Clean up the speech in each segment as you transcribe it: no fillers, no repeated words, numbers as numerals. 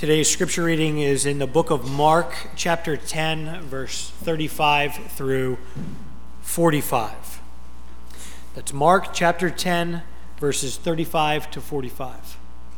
Today's scripture reading is in the book of Mark, chapter 10, verse 35 through 45. That's Mark, chapter 10, verses 35 to 45.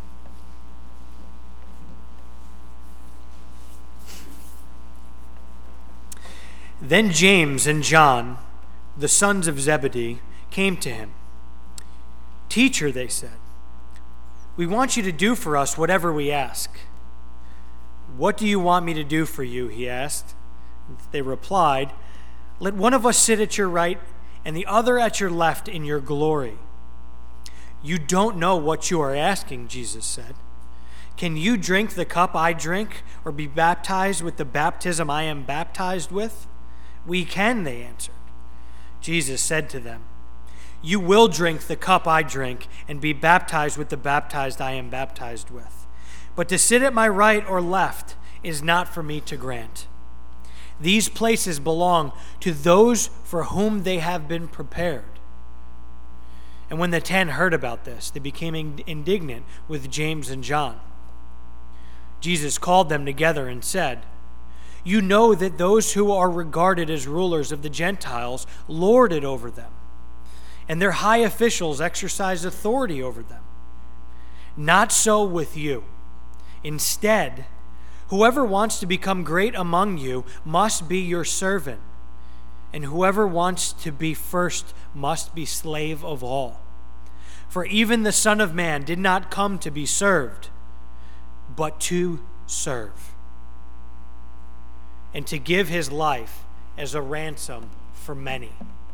Then James and John, the sons of Zebedee, came to him. "Teacher," they said, "we want you to do for us whatever we ask." "What do you want me to do for you?" he asked. They replied, "Let one of us sit at your right and the other at your left in your glory." "You don't know what you are asking," Jesus said. "Can you drink the cup I drink or be baptized with the baptism I am baptized with?" "We can," they answered. Jesus said to them, "You will drink the cup I drink and be baptized with the baptized I am baptized with. But to sit at my right or left is not for me to grant. These places belong to those for whom they have been prepared." And when the 10 heard about this, they became indignant with James and John. Jesus called them together and said, "You know that those who are regarded as rulers of the Gentiles lord it over them, and their high officials exercise authority over them. Not so with you. Instead, whoever wants to become great among you must be your servant, and whoever wants to be first must be slave of all. For even the Son of Man did not come to be served, but to serve, and to give his life as a ransom for many."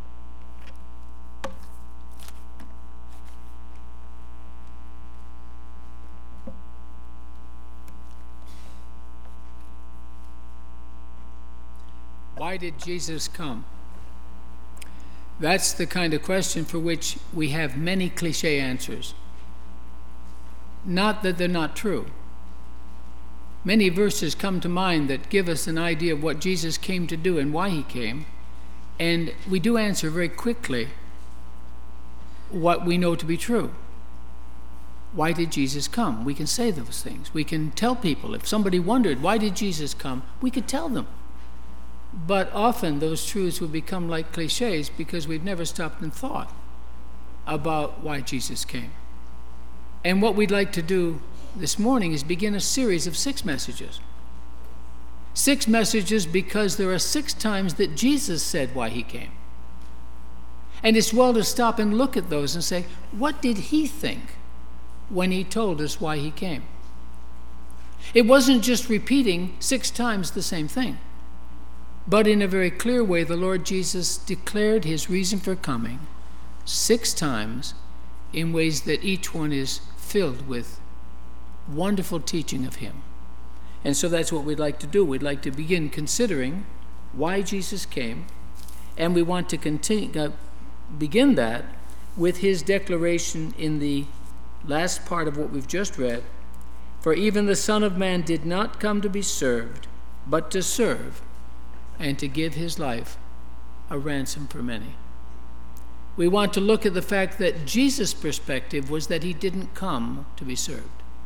Why did Jesus come? That's the kind of question for which we have many cliche answers. Not that they're not true. Many verses come to mind that give us an idea of what Jesus came to do and why he came, and we do answer very quickly what we know to be true. Why did Jesus come? We can say those things. We can tell people. If somebody wondered, why did Jesus come? We could tell them. But often those truths will become like cliches because we've never stopped and thought about why Jesus came. And what we'd like to do this morning is begin a series of 6 messages. 6 messages because there are 6 times that Jesus said why he came. And it's well to stop and look at those and say, what did he think when he told us why he came? It wasn't just repeating 6 times the same thing. But in a very clear way, the Lord Jesus declared his reason for coming 6 times in ways that each one is filled with wonderful teaching of him. And so that's what we'd like to do. We'd like to begin considering why Jesus came, and we want to begin that with his declaration in the last part of what we've just read. "For even the Son of Man did not come to be served, but to serve, and to give his life a ransom for many." We want to look at the fact that Jesus' perspective was that he didn't come to be served.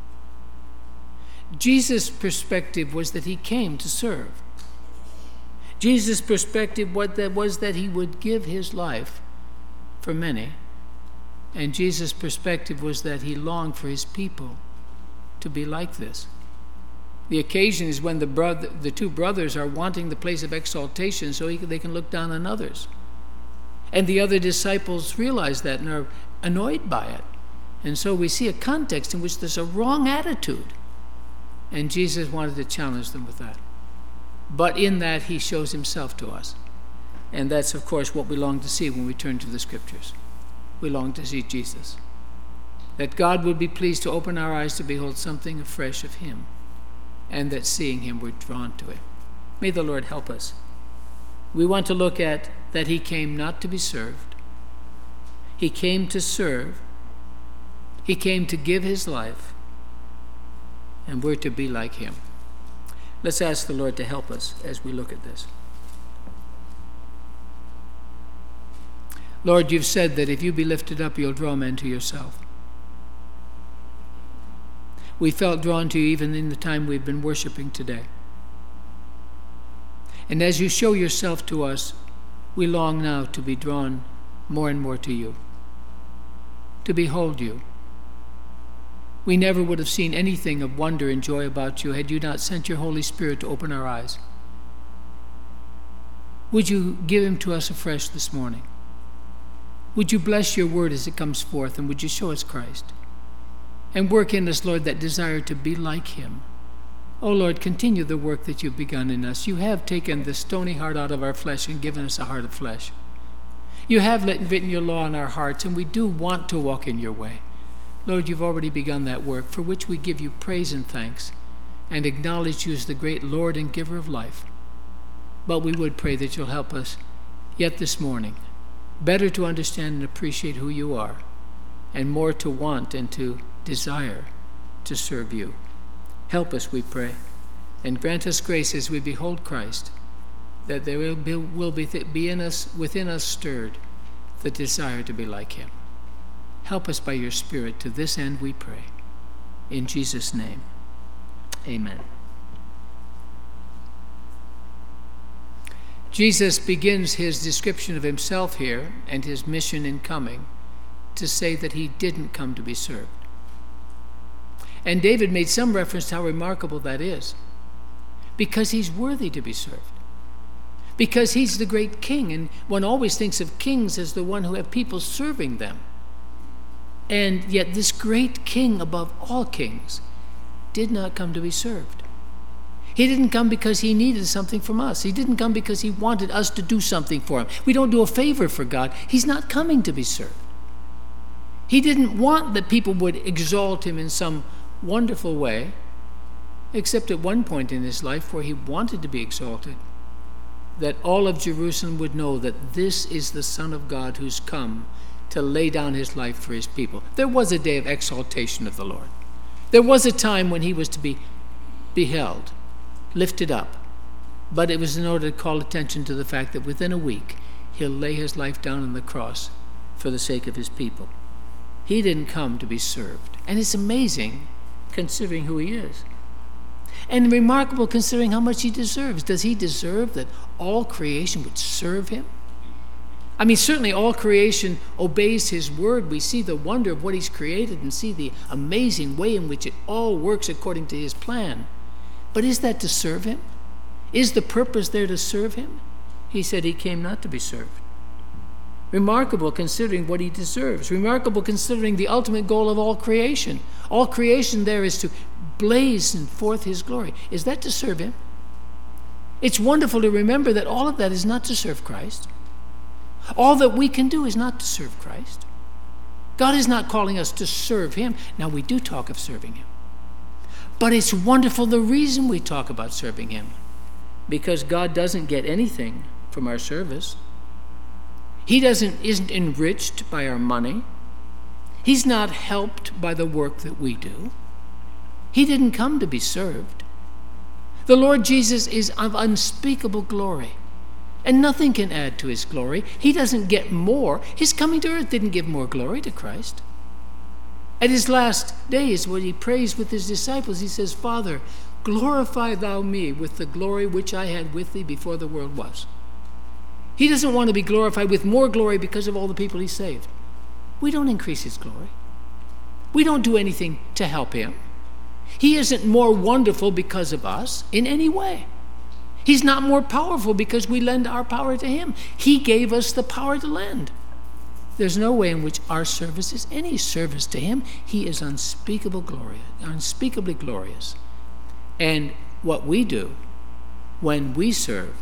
Jesus' perspective was that he came to serve. Jesus' perspective was that he would give his life for many. And Jesus' perspective was that he longed for his people to be like this. The occasion is when the 2 brothers are wanting the place of exaltation so they can look down on others. And the other disciples realize that and are annoyed by it. And so we see a context in which there's a wrong attitude. And Jesus wanted to challenge them with that. But in that, he shows himself to us. And that's, of course, what we long to see when we turn to the Scriptures. We long to see Jesus. That God would be pleased to open our eyes to behold something afresh of him, and that seeing him we're drawn to it. May the Lord help us. We want to look at that he came not to be served. He came to serve. He came to give his life, and we're to be like him. Let's ask the Lord to help us as we look at this. Lord, you've said that if you be lifted up, you'll draw men to yourself. We felt drawn to you even in the time we've been worshiping today. And as you show yourself to us, we long now to be drawn more and more to you, to behold you. We never would have seen anything of wonder and joy about you had you not sent your Holy Spirit to open our eyes. Would you give him to us afresh this morning? Would you bless your word as it comes forth, and would you show us Christ? And work in us, Lord, that desire to be like him. Oh, Lord, continue the work that you've begun in us. You have taken the stony heart out of our flesh and given us a heart of flesh. You have written your law in our hearts, and we do want to walk in your way. Lord, you've already begun that work, for which we give you praise and thanks, and acknowledge you as the great Lord and giver of life. But we would pray that you'll help us yet this morning better to understand and appreciate who you are, and more to want and to desire to serve you. Help us, we pray, and grant us grace as we behold Christ, that there will be within us stirred the desire to be like him. Help us by your Spirit to this end, we pray. In Jesus' name, amen. Jesus begins his description of himself here and his mission in coming to say that he didn't come to be served. And David made some reference to how remarkable that is, because he's worthy to be served, because he's the great king, and one always thinks of kings as the one who have people serving them. And yet this great king above all kings did not come to be served. He didn't come because he needed something from us. He didn't come because he wanted us to do something for him. We don't do a favor for God. He's not coming to be served. He didn't want that people would exalt him in some wonderful way, except at one point in his life where he wanted to be exalted, that all of Jerusalem would know that this is the Son of God who's come to lay down his life for his people. There was a day of exaltation of the Lord. There was a time when he was to be beheld, lifted up, but it was in order to call attention to the fact that within a week he'll lay his life down on the cross for the sake of his people. He didn't come to be served. And it's amazing considering who he is. And remarkable considering how much he deserves. Does he deserve that all creation would serve him? I mean, certainly all creation obeys his word. We see the wonder of what he's created and see the amazing way in which it all works according to his plan. But is that to serve him? Is the purpose there to serve him? He said he came not to be served. Remarkable considering what he deserves. Remarkable considering the ultimate goal of all creation. All creation there is to blazon forth his glory. Is that to serve him? It's wonderful to remember that all of that is not to serve Christ. All that we can do is not to serve Christ. God is not calling us to serve him. Now, we do talk of serving him. But it's wonderful the reason we talk about serving him. Because God doesn't get anything from our service. He isn't enriched by our money. He's not helped by the work that we do. He didn't come to be served. The Lord Jesus is of unspeakable glory, and nothing can add to his glory. He doesn't get more. His coming to earth didn't give more glory to Christ. At his last days, when he prays with his disciples, he says, Father, glorify thou me with the glory which I had with thee before the world was. He doesn't want to be glorified with more glory because of all the people he saved. We don't increase his glory. We don't do anything to help him. He isn't more wonderful because of us in any way. He's not more powerful because we lend our power to him. He gave us the power to lend. There's no way in which our service is any service to him. He is unspeakably glorious. And what we do when we serve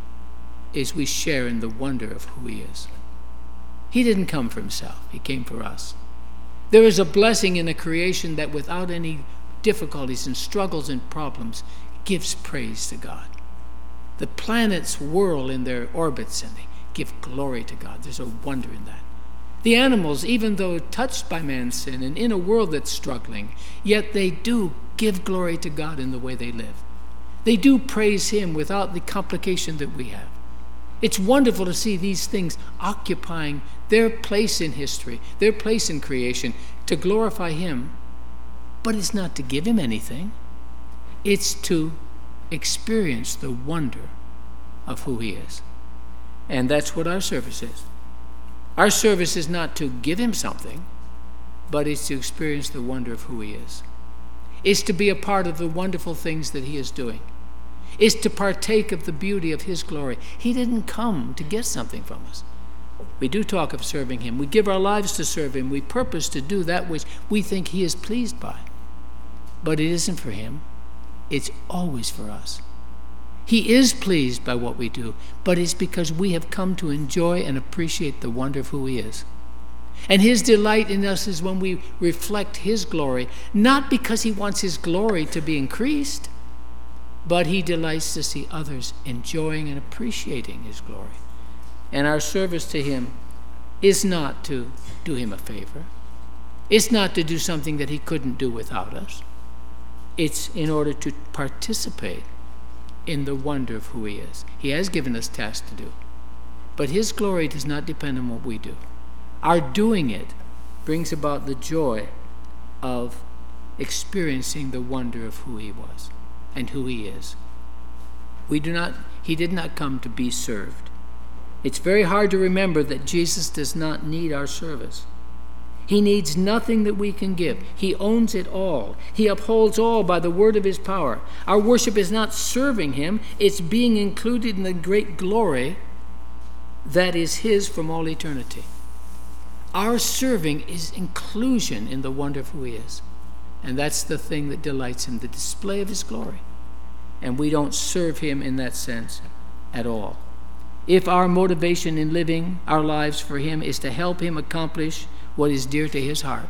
is we share in the wonder of who he is. He didn't come for himself. He came for us. There is a blessing in a creation that without any difficulties and struggles and problems gives praise to God. The planets whirl in their orbits and they give glory to God. There's a wonder in that. The animals, even though touched by man's sin and in a world that's struggling, yet they do give glory to God in the way they live. They do praise him without the complication that we have. It's wonderful to see these things occupying their place in history, their place in creation, to glorify him. But it's not to give him anything. It's to experience the wonder of who he is. And that's what our service is. Our service is not to give him something, but it's to experience the wonder of who he is. It's to be a part of the wonderful things that he is doing. It's to partake of the beauty of his glory. He didn't come to get something from us. We do talk of serving him. We give our lives to serve him. We purpose to do that which we think he is pleased by. But it isn't for him. It's always for us. He is pleased by what we do, but it's because we have come to enjoy and appreciate the wonder of who he is. And his delight in us is when we reflect his glory, not because he wants his glory to be increased, but he delights to see others enjoying and appreciating his glory. And our service to him is not to do him a favor. It's not to do something that he couldn't do without us. It's in order to participate in the wonder of who he is. He has given us tasks to do, but his glory does not depend on what we do. Our doing it brings about the joy of experiencing the wonder of who he was and who he is. He did not come to be served. It's very hard to remember that Jesus does not need our service. He needs nothing that we can give. He owns it all. He upholds all by the word of his power. Our worship is not serving him, it's being included in the great glory that is his from all eternity. Our serving is inclusion in the wonder of who he is. And that's the thing that delights him, the display of his glory. And we don't serve him in that sense at all. If our motivation in living our lives for him is to help him accomplish what is dear to his heart.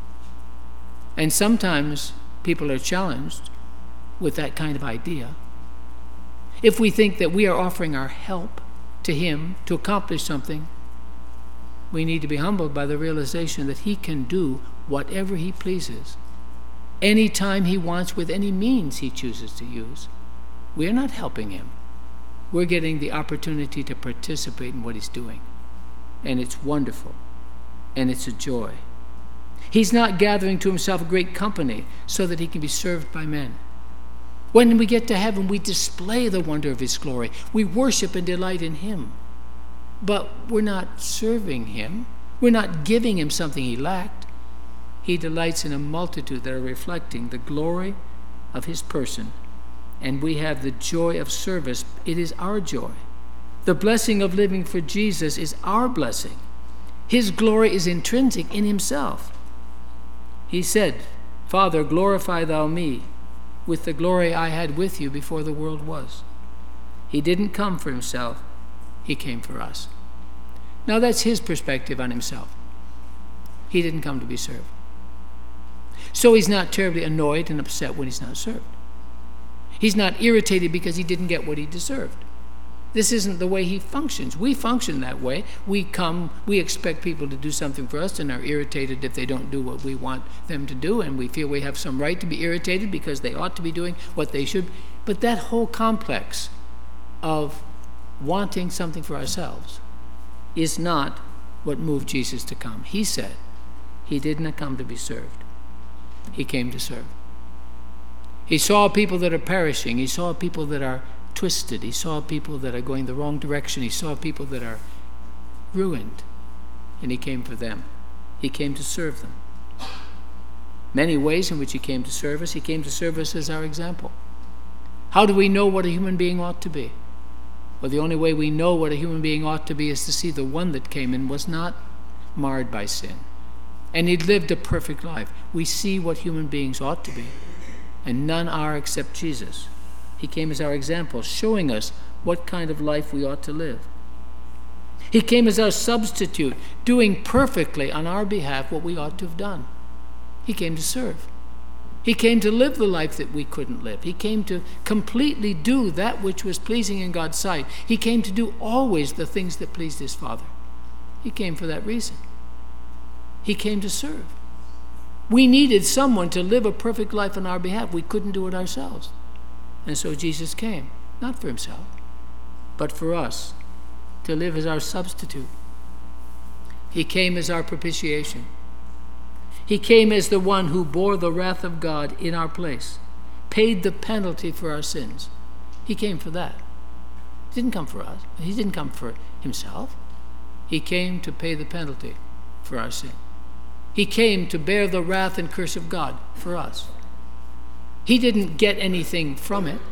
And sometimes people are challenged with that kind of idea. If we think that we are offering our help to him to accomplish something, we need to be humbled by the realization that he can do whatever he pleases, anytime he wants, with any means he chooses to use. We're not helping him. We're getting the opportunity to participate in what he's doing. And it's wonderful. And it's a joy. He's not gathering to himself a great company so that he can be served by men. When we get to heaven, we display the wonder of his glory. We worship and delight in him. But we're not serving him. We're not giving him something he lacked. He delights in a multitude that are reflecting the glory of his person. And we have the joy of service. It is our joy. The blessing of living for Jesus is our blessing. His glory is intrinsic in himself. He said, Father, glorify thou me with the glory I had with you before the world was. He didn't come for himself. He came for us. Now that's his perspective on himself. He didn't come to be served. So he's not terribly annoyed and upset when he's not served. He's not irritated because he didn't get what he deserved. This isn't the way he functions. We function that way. We expect people to do something for us and are irritated if they don't do what we want them to do, and we feel we have some right to be irritated because they ought to be doing what they should. But that whole complex of wanting something for ourselves is not what moved Jesus to come. He said he did not come to be served. He came to serve. He saw people that are perishing. He saw people that are twisted. He saw people that are going the wrong direction. He saw people that are ruined. And he came for them. He came to serve them. Many ways in which he came to serve us. He came to serve us as our example. How do we know what a human being ought to be? Well, the only way we know what a human being ought to be is to see the one that came and was not marred by sin. And he'd lived a perfect life. We see what human beings ought to be. And none are except Jesus. He came as our example, showing us what kind of life we ought to live. He came as our substitute, doing perfectly on our behalf what we ought to have done. He came to serve. He came to live the life that we couldn't live. He came to completely do that which was pleasing in God's sight. He came to do always the things that pleased his Father. He came for that reason. He came to serve. We needed someone to live a perfect life on our behalf. We couldn't do it ourselves. And so Jesus came, not for himself, but for us, to live as our substitute. He came as our propitiation. He came as the one who bore the wrath of God in our place, paid the penalty for our sins. He came for that. He didn't come for us. He didn't come for himself. He came to pay the penalty for our sin. He came to bear the wrath and curse of God for us. He didn't get anything from it,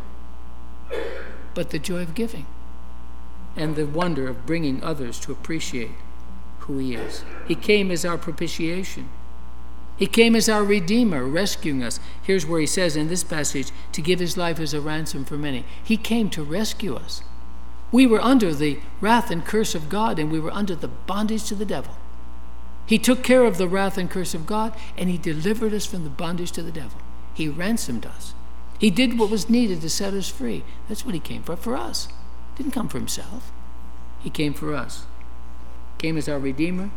but the joy of giving and the wonder of bringing others to appreciate who he is. He came as our propitiation. He came as our Redeemer, rescuing us. Here's where he says in this passage, to give his life as a ransom for many. He came to rescue us. We were under the wrath and curse of God, and we were under the bondage to the devil. He took care of the wrath and curse of God, and he delivered us from the bondage to the devil. He ransomed us. He did what was needed to set us free. That's what he came for us. He didn't come for himself. He came for us. He came as our Redeemer.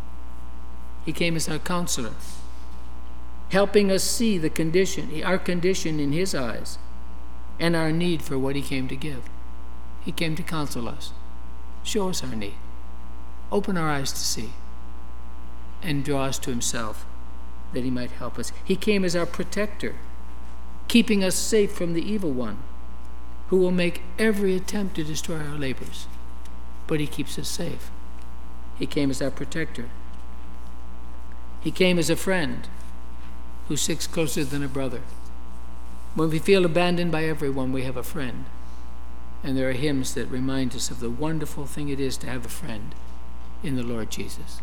He came as our counselor, helping us see our condition in his eyes, and our need for what he came to give. He came to counsel us, show us our need, open our eyes to see, and draw us to himself that he might help us. He came as our protector, keeping us safe from the evil one, who will make every attempt to destroy our labors, but he keeps us safe. He came as our protector. He came as a friend who sticks closer than a brother. When we feel abandoned by everyone, we have a friend. And there are hymns that remind us of the wonderful thing it is to have a friend in the Lord Jesus.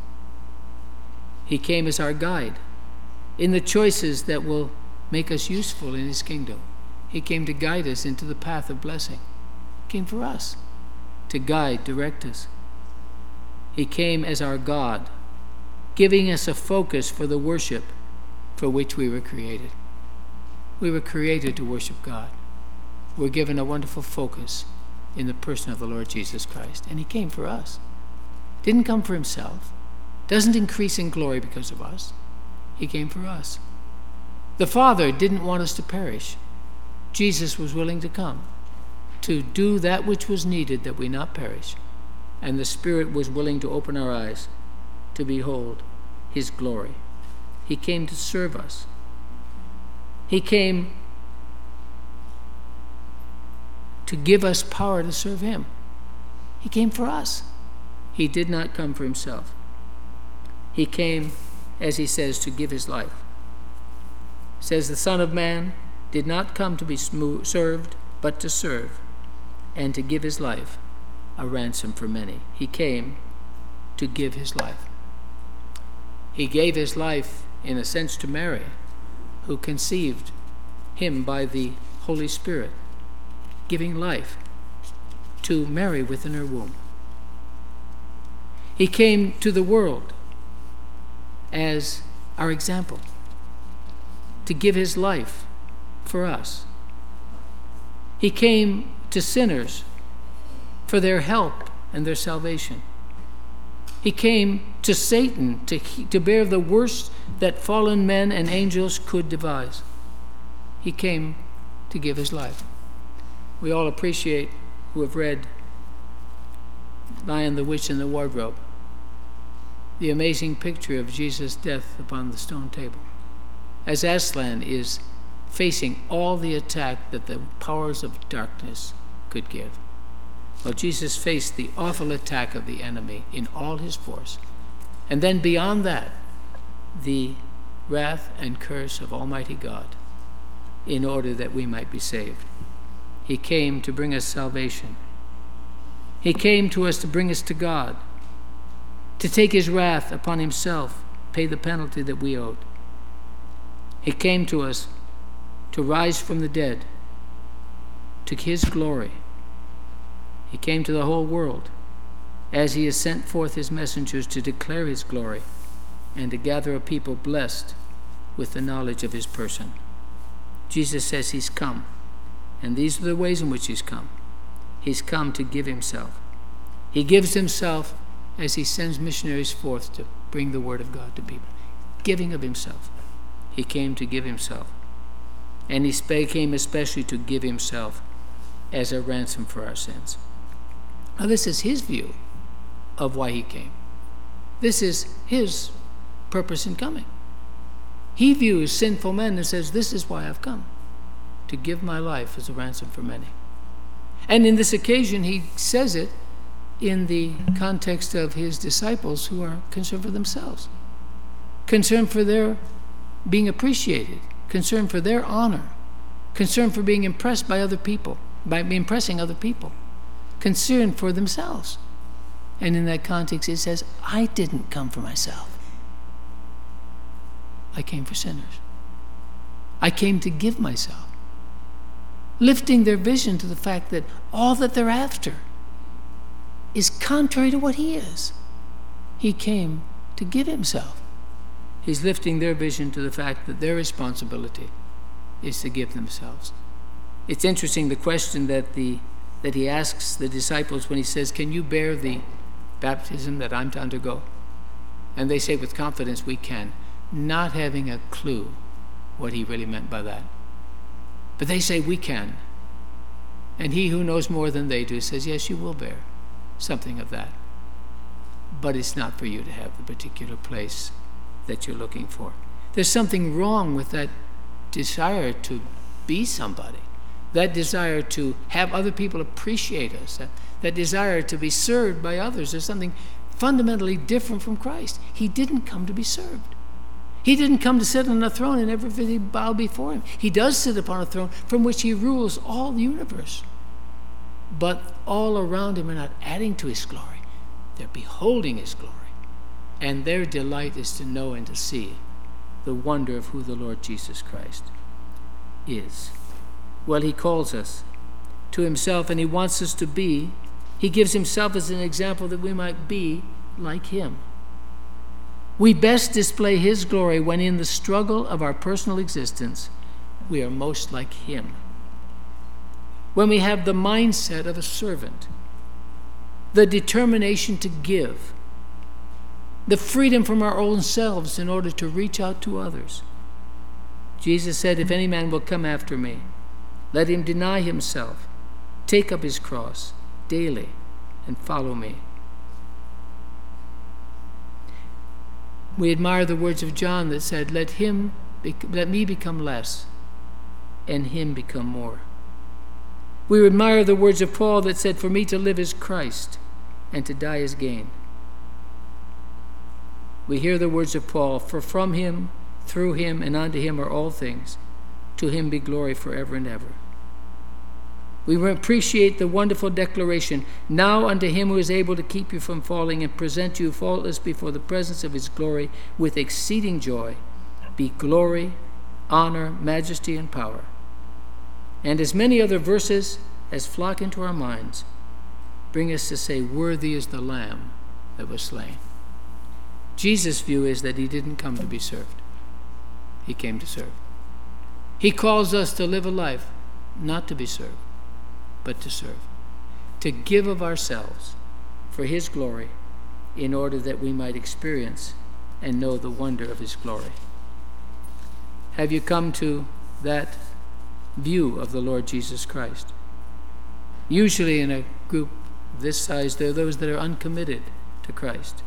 He came as our guide in the choices that will make us useful in his kingdom. He came to guide us into the path of blessing. He came for us to guide, direct us. He came as our God, giving us a focus for the worship for which we were created. We were created to worship God. We're given a wonderful focus in the person of the Lord Jesus Christ. And he came for us. Didn't come for himself. Doesn't increase in glory because of us. He came for us. The Father didn't want us to perish. Jesus was willing to come to do that which was needed that we not perish. And the Spirit was willing to open our eyes to behold his glory. He came to serve us. He came to give us power to serve him. He came for us. He did not come for himself. He came, as he says, to give his life. He says the Son of Man did not come to be served, but to serve, and to give his life a ransom for many. He came to give his life. He gave his life, in a sense, to Mary, who conceived him by the Holy Spirit, giving life to Mary within her womb. He came to the world as our example, to give his life for us. He came to sinners for their help and their salvation. He came to Satan to bear the worst that fallen men and angels could devise. He came to give his life. We all appreciate, who have read Lion, the Witch, and the Wardrobe, the amazing picture of Jesus' death upon the stone table, as Aslan is facing all the attack that the powers of darkness could give. Well, Jesus faced the awful attack of the enemy in all his force. And then beyond that, the wrath and curse of Almighty God, in order that we might be saved. He came to bring us salvation. He came to us to bring us to God, to take his wrath upon himself, pay the penalty that we owed. He came to us to rise from the dead, to his glory. He came to the whole world as he has sent forth his messengers to declare his glory and to gather a people blessed with the knowledge of his person. Jesus says he's come, and these are the ways in which he's come. He's come to give himself. He gives himself as he sends missionaries forth to bring the word of God to people. Giving of himself. He came to give himself. And he came especially to give himself as a ransom for our sins. Now, this is his view of why he came. This is his purpose in coming. He views sinful men and says, this is why I've come, to give my life as a ransom for many. And in this occasion, he says it in the context of his disciples who are concerned for themselves, concerned for their being appreciated, concerned for their honor, concerned for being impressed by other people, by impressing other people, concerned for themselves. And in that context, it says, I didn't come for myself. I came for sinners. I came to give myself, lifting their vision to the fact that all that they're after is contrary to what he is. He came to give himself. He's lifting their vision to the fact that their responsibility is to give themselves. It's interesting, the question that he asks the disciples when he says, can you bear the baptism that I'm to undergo? And they say with confidence, we can, not having a clue what he really meant by that. But they say we can. And he who knows more than they do says, yes, you will bear something of that. But it's not for you to have the particular place that you're looking for. There's something wrong with that desire to be somebody, that desire to have other people appreciate us, that desire to be served by others. There's something fundamentally different from Christ. He didn't come to be served. He didn't come to sit on a throne and everybody bow before him. He does sit upon a throne from which he rules all the universe. But all around him are not adding to his glory. They're beholding his glory. And their delight is to know and to see the wonder of who the Lord Jesus Christ is. Well, he calls us to himself, and he wants us to be. He gives himself as an example that we might be like him. We best display his glory when in the struggle of our personal existence, we are most like him. When we have the mindset of a servant, the determination to give, the freedom from our own selves in order to reach out to others. Jesus said, if any man will come after me, let him deny himself, take up his cross daily, and follow me. We admire the words of John that said, let me become less, and him become more. We admire the words of Paul that said, for me to live is Christ, and to die is gain. We hear the words of Paul, for from him, through him, and unto him are all things. To him be glory forever and ever. We appreciate the wonderful declaration, now unto him who is able to keep you from falling and present you faultless before the presence of his glory with exceeding joy, be glory, honor, majesty, and power. And as many other verses as flock into our minds bring us to say, worthy is the Lamb that was slain. Jesus' view is that he didn't come to be served. He came to serve. He calls us to live a life not to be served, but to serve, to give of ourselves for his glory in order that we might experience and know the wonder of his glory. Have you come to that view of the Lord Jesus Christ? Usually in a group this size, there are those that are uncommitted to Christ.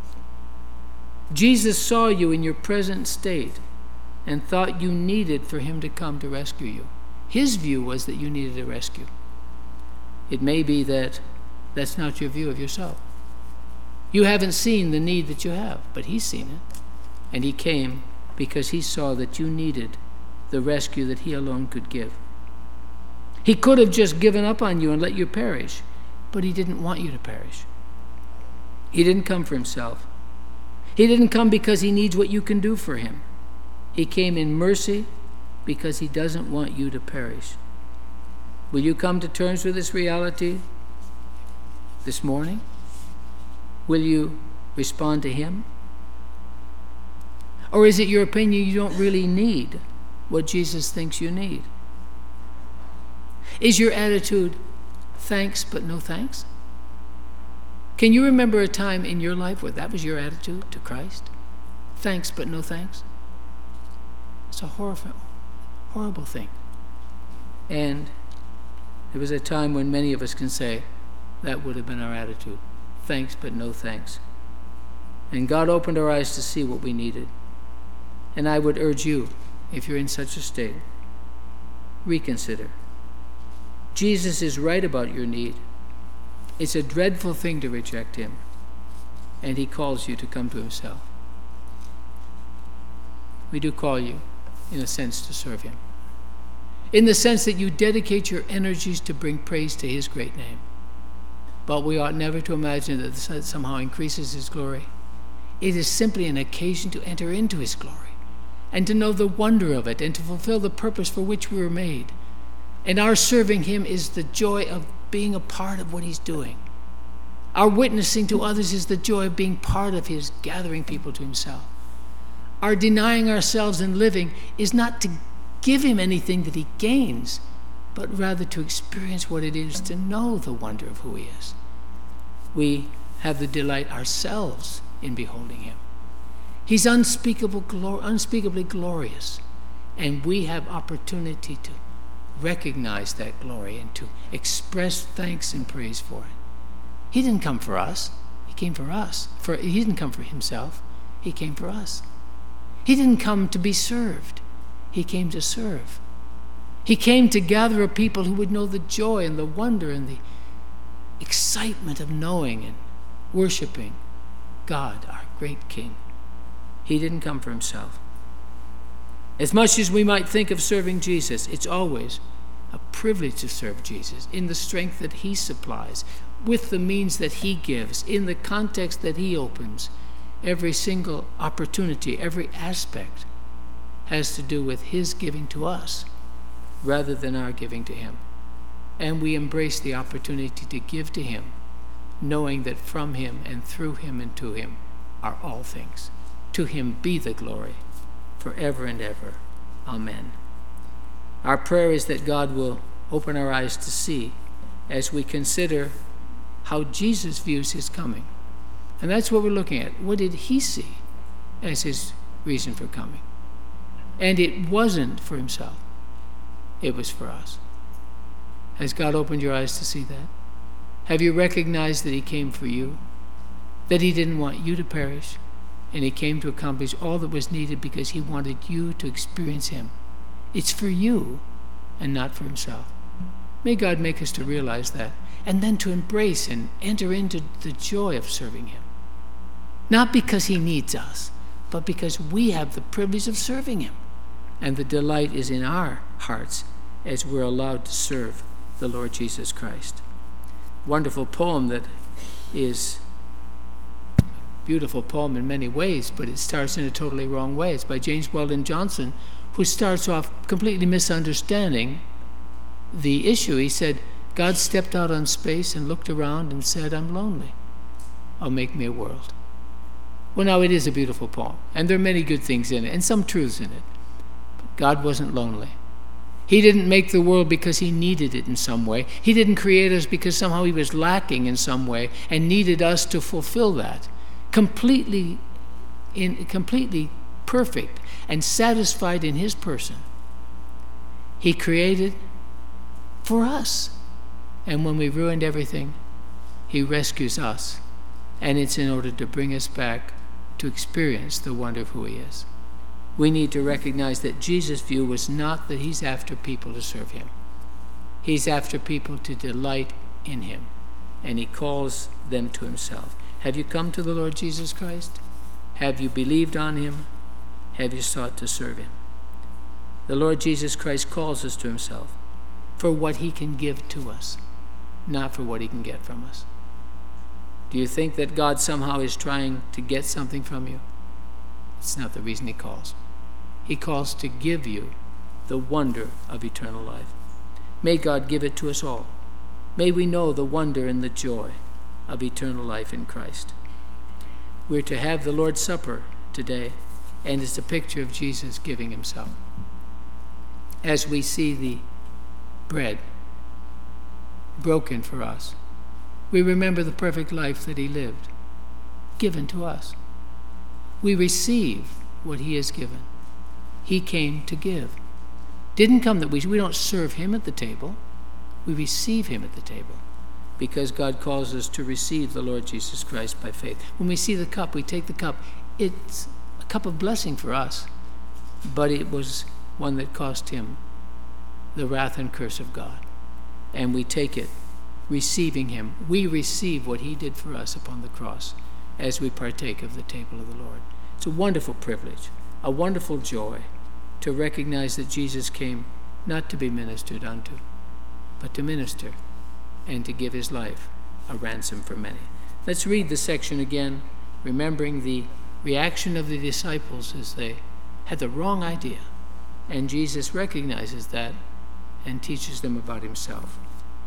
Jesus saw you in your present state and thought you needed for him to come to rescue you. His view was that you needed a rescue. It may be that that's not your view of yourself. You haven't seen the need that you have, but he's seen it. And he came because he saw that you needed the rescue that he alone could give. He could have just given up on you and let you perish, but he didn't want you to perish. He didn't come for himself. He didn't come because he needs what you can do for him. He came in mercy because he doesn't want you to perish. Will you come to terms with this reality this morning? Will you respond to him? Or is it your opinion you don't really need what Jesus thinks you need? Is your attitude thanks but no thanks? Can you remember a time in your life where that was your attitude to Christ? Thanks but no thanks? It's a horrible thing. And there was a time when many of us can say that would have been our attitude. Thanks but no thanks. And God opened our eyes to see what we needed. And I would urge you, if you're in such a state, reconsider. Jesus is right about your need. It's a dreadful thing to reject him, and he calls you to come to himself. We do call you, in a sense, to serve him, in the sense that you dedicate your energies to bring praise to his great name. But we ought never to imagine that this somehow increases his glory. It is simply an occasion to enter into his glory and to know the wonder of it and to fulfill the purpose for which we were made. And our serving him is the joy of being a part of what he's doing. Our witnessing to others is the joy of being part of his gathering people to himself. Our denying ourselves and living is not to give him anything that he gains, but rather to experience what it is to know the wonder of who he is. We have the delight ourselves in beholding him. He's unspeakably glorious, and we have opportunity to recognize that glory and to express thanks and praise for it. He didn't come for us. He came for us. He didn't come for himself. He came for us. He didn't come to be served. He came to serve. He came to gather a people who would know the joy and the wonder and the excitement of knowing and worshiping God, our great King. He didn't come for himself. As much as we might think of serving Jesus, it's always a privilege to serve Jesus in the strength that he supplies, with the means that he gives, in the context that he opens. Every single opportunity, every aspect has to do with his giving to us rather than our giving to him. And we embrace the opportunity to give to him, knowing that from him and through him and to him are all things. To him be the glory forever and ever. Amen. Our prayer is that God will open our eyes to see as we consider how Jesus views his coming. And that's what we're looking at. What did he see as his reason for coming? And it wasn't for himself. It was for us. Has God opened your eyes to see that? Have you recognized that he came for you? That he didn't want you to perish? And he came to accomplish all that was needed because he wanted you to experience him. It's for you and not for himself. May God make us to realize that, and then to embrace and enter into the joy of serving him. Not because he needs us, but because we have the privilege of serving him. And the delight is in our hearts as we're allowed to serve the Lord Jesus Christ. Wonderful poem that is a beautiful poem in many ways, but it starts in a totally wrong way. It's by James Weldon Johnson, who starts off completely misunderstanding the issue. He said, God stepped out on space and looked around and said, I'm lonely. I'll make me a world. Well, now, it is a beautiful poem, and there are many good things in it, and some truths in it. But God wasn't lonely. He didn't make the world because he needed it in some way. He didn't create us because somehow he was lacking in some way and needed us to fulfill that. Completely perfect and satisfied in his person. He created for us. And when we ruined everything, he rescues us. And it's in order to bring us back to experience the wonder of who he is. We need to recognize that Jesus' view was not that he's after people to serve him. He's after people to delight in him. And he calls them to himself. Have you come to the Lord Jesus Christ? Have you believed on him? Have you sought to serve him? The Lord Jesus Christ calls us to himself for what he can give to us, not for what he can get from us. Do you think that God somehow is trying to get something from you? It's not the reason he calls. He calls to give you the wonder of eternal life. May God give it to us all. May we know the wonder and the joy of eternal life in Christ. We're to have the Lord's Supper today, and it's a picture of Jesus giving himself. As we see the bread broken for us, we remember the perfect life that he lived, given to us. We receive what he has given. He came to give. Didn't come that we don't serve him at the table. We receive him at the table because God calls us to receive the Lord Jesus Christ by faith. When we see the cup, we take the cup. It's a cup of blessing for us, but it was one that cost him the wrath and curse of God. And we take it, receiving him. We receive what he did for us upon the cross as we partake of the table of the Lord. It's a wonderful privilege, a wonderful joy to recognize that Jesus came not to be ministered unto, but to minister and to give his life a ransom for many. Let's read the section again, remembering the reaction of the disciples as they had the wrong idea. And Jesus recognizes that and teaches them about himself.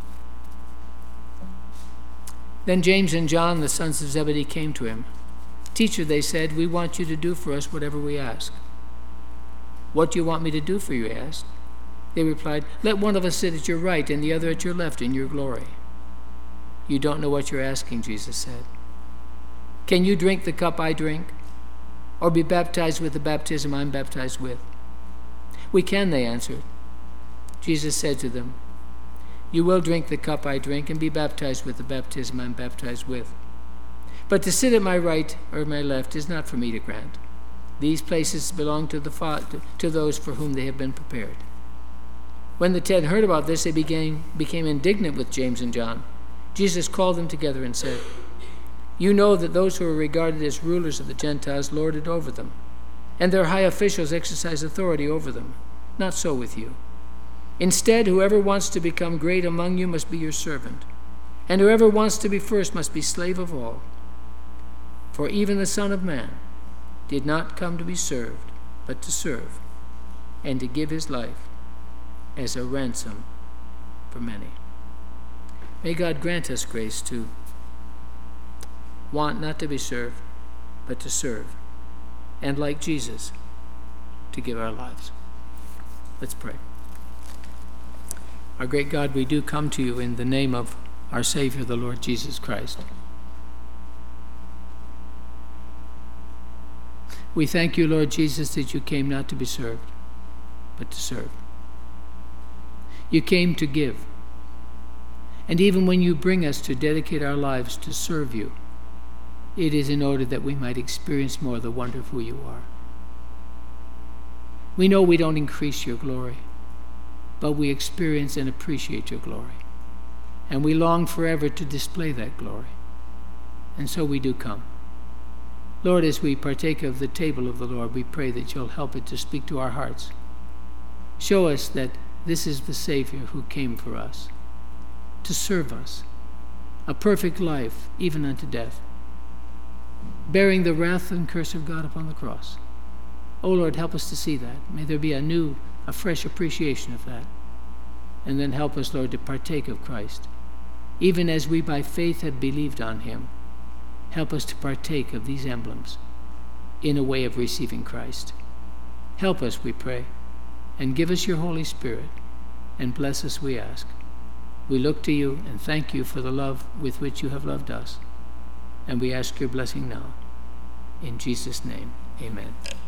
Then James and John, the sons of Zebedee, came to him. "Teacher," they said, "we want you to do for us whatever we ask." "What do you want me to do for you?" he asked. They replied, "Let one of us sit at your right and the other at your left in your glory." "You don't know what you're asking," Jesus said. "Can you drink the cup I drink, or be baptized with the baptism I'm baptized with?" "We can," they answered. Jesus said to them, "You will drink the cup I drink and be baptized with the baptism I'm baptized with. But to sit at my right or my left is not for me to grant. These places belong to those for whom they have been prepared." When the 10 heard about this, they became indignant with James and John. Jesus called them together and said, "You know that those who are regarded as rulers of the Gentiles lord it over them, and their high officials exercise authority over them. Not so with you. Instead, whoever wants to become great among you must be your servant, and whoever wants to be first must be slave of all. For even the Son of Man did not come to be served, but to serve, and to give his life as a ransom for many." May God grant us grace to want not to be served, but to serve, and like Jesus, to give our lives. Let's pray. Our great God, we do come to you in the name of our Savior, the Lord Jesus Christ. We thank you, Lord Jesus, that you came not to be served, but to serve. You came to give. And even when you bring us to dedicate our lives to serve you, it is in order that we might experience more the wonder of who you are. We know we don't increase your glory, but we experience and appreciate your glory. And we long forever to display that glory. And so we do come. Lord, as we partake of the table of the Lord, we pray that you'll help it to speak to our hearts. Show us that this is the Savior who came for us, to serve us, a perfect life, even unto death, bearing the wrath and curse of God upon the cross. Oh Lord, help us to see that. May there be a fresh appreciation of that. And then help us, Lord, to partake of Christ. Even as we by faith have believed on him, help us to partake of these emblems in a way of receiving Christ. Help us, we pray, and give us your Holy Spirit, and bless us, we ask. We look to you and thank you for the love with which you have loved us. And we ask your blessing now. In Jesus' name, amen.